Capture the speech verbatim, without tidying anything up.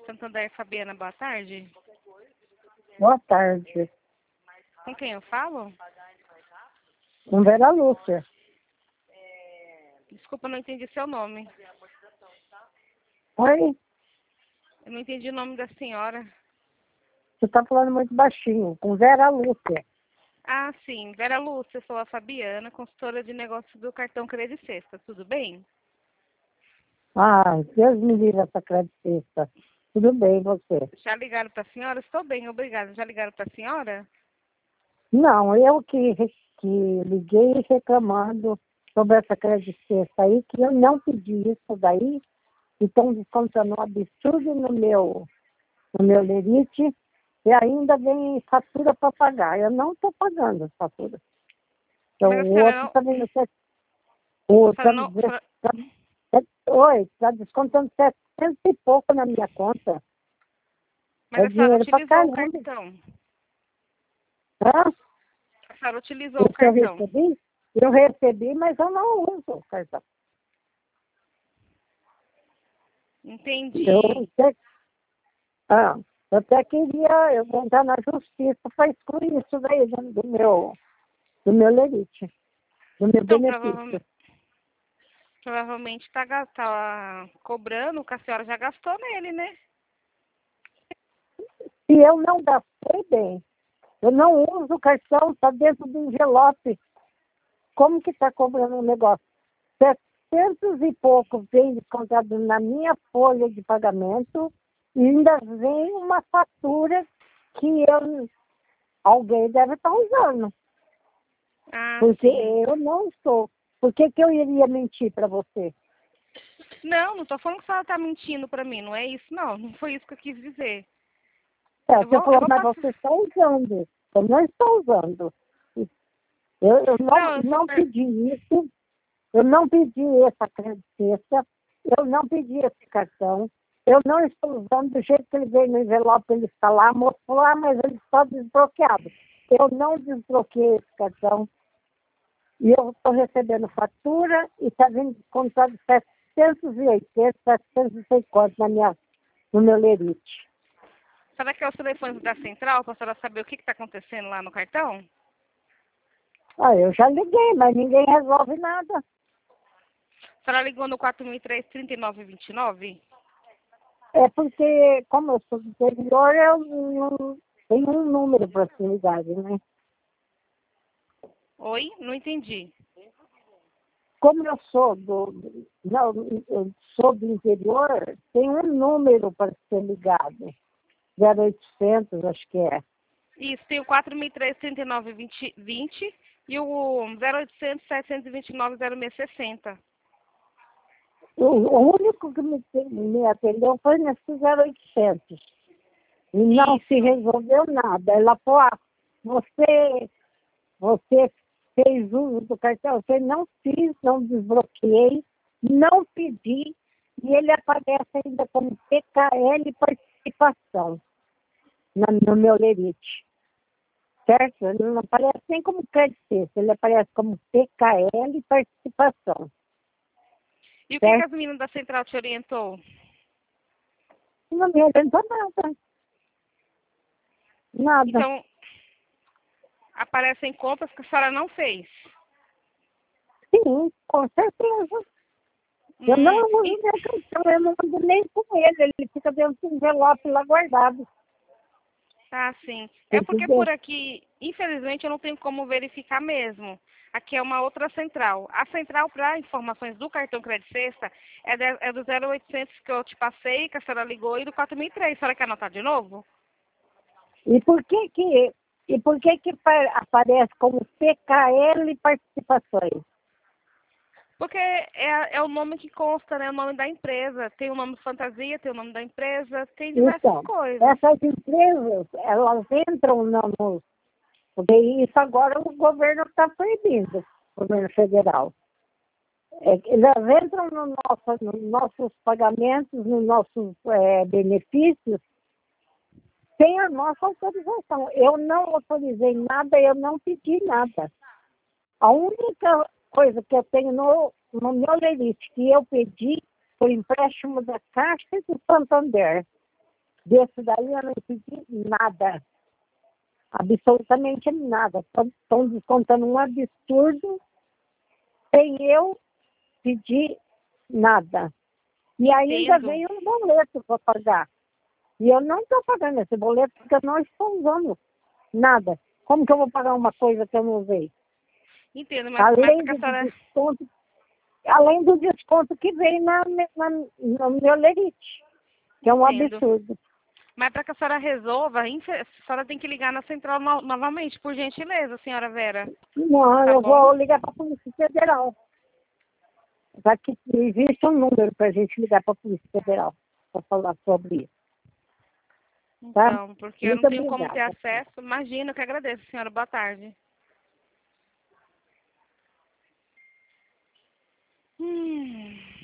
Santander, Fabiana, boa tarde. Boa tarde. Com quem eu falo? Com Vera Lúcia. Desculpa, não entendi seu nome. Oi? Eu não entendi o nome da senhora. Você está falando muito baixinho. Com Vera Lúcia. Ah, sim. Vera Lúcia, sou a Fabiana, consultora de negócios do cartão Crédito Sexta. Tudo bem? Ah, Deus me livre essa credicista. Tudo bem, você? Já ligaram para a senhora? Estou bem, obrigada. Já ligaram para a senhora? Não, eu que, que liguei reclamando sobre essa credicista aí, que eu não pedi isso daí, e estão descontando um absurdo no meu, no meu lerite, e ainda vem fatura para pagar. Eu não estou pagando a fatura. Então, Mas a o senhora outro não... também não quer. O A outro senhora tá, não... a senhora- tá, tá, oi, está descontando setecentos e pouco na minha conta. Mas É a senhora dinheiro para utilizou o caramba. cartão. Hã? A senhora utilizou o Isso eu cartão. recebi? Eu recebi, mas eu não uso o cartão. Entendi. Eu até, ah, eu até queria eu vou entrar na justiça para excluir isso daí do do meu, do meu lerite, do meu Então, benefício. provavelmente... Provavelmente está tá cobrando o que a senhora já gastou nele, né? Se eu não gastei bem, eu não uso o cartão, está dentro do envelope. Como que está cobrando um negócio? Setecentos e pouco vem descontado na minha folha de pagamento e ainda vem uma fatura que eu, alguém deve estar usando. Ah, Porque sim. eu não estou. Por que, que eu iria mentir para você? Não, não tô falando que a senhora tá mentindo pra mim, não é isso, não. Não foi isso que eu quis dizer. É, Eu você vou, eu falou, vou mas passar. você está usando. Eu não estou usando. Eu, eu não, Não, eu só não per... pedi isso. Eu não pedi essa credência. Eu não pedi esse cartão. Eu não estou usando do jeito que ele veio no envelope, ele está lá, mostrou, ah, mas ele está desbloqueado. Eu não desbloqueei esse cartão. E eu estou recebendo fatura e está vindo descontado setecentos e oitenta, setecentos e cinquenta na minha, no meu lerite. Será que é o telefone da central pra senhora saber o que que tá acontecendo lá no cartão? Ah, eu já liguei, mas ninguém resolve nada. A senhora ligou no quatro mil e três, trinta e nove vinte e nove? É porque, como eu sou do interior, eu não tenho um número para essa unidade, né? Oi? Não entendi. Como eu sou do, não, eu sou do interior, tem um número para ser ligado. zero oitocentos, acho que é. Isso, tem o quatro mil e três, trinta e nove vinte e o zero oitocentos, setecentos e vinte e nove, zero seis sessenta. O, o único que me, me atendeu foi nesse zero oitocentos. E não Isso. se resolveu nada. Ela falou, ah, você, você fez uso do cartão? Eu não fiz, não desbloqueei, não pedi, e ele aparece ainda como P K L participação na, no meu lerite. Certo? Ele não aparece nem como crédito, ele aparece como P K L participação. E o que, que Certo? as meninas da central te orientou? Não me adiantou nada. Nada. Então, aparecem compras que a senhora não fez. Sim, com certeza. Eu não Hum, uso e, meu cartão, eu não ando nem com ele, ele fica dentro do envelope lá guardado. ah, sim. É porque Entendeu? por aqui, infelizmente, eu não tenho como verificar mesmo. Aqui é uma outra central. A central para informações do cartão Crédito Sexta é, de, é do zero oitocentos que eu te passei, que a senhora ligou, e do quatro mil e três. A senhora quer anotar de novo? E por que que, e por que, que pa- aparece como P K L participações? Porque é, é o nome que consta, né? O nome da empresa. Tem o nome fantasia, tem o nome da empresa, tem diversas Então, coisas. essas empresas, elas entram no, no- porque isso agora o governo está proibindo, o governo federal. É, elas entram no nosso, nos nossos pagamentos, nos nossos é, benefícios, sem a nossa autorização. Eu não autorizei nada, eu não pedi nada. A única coisa que eu tenho no, no meu lerite que eu pedi foi empréstimo da Caixa do Santander. Desse daí eu não pedi nada. Absolutamente nada. Estão descontando um absurdo sem eu pedir nada. E ainda Entendo. veio um boleto para pagar. E eu não estou pagando esse boleto porque eu não estou usando nada. Como que eu vou pagar uma coisa que eu não usei? Entendo, mas, mas Além para que a do senhora... desconto, além do desconto que vem na, na, no meu lerite, que é um Entendo. absurdo. Mas para que a senhora resolva, a senhora tem que ligar na central no, novamente, por gentileza, senhora Vera. Não, Tá eu bom? vou ligar para a Polícia Federal. Já que existe um número para a gente ligar para a Polícia Federal para falar sobre isso. Tá? Então, porque eu não Muito tenho como ter obrigada. acesso. Imagino, que agradeço, senhora. Boa tarde. Hum.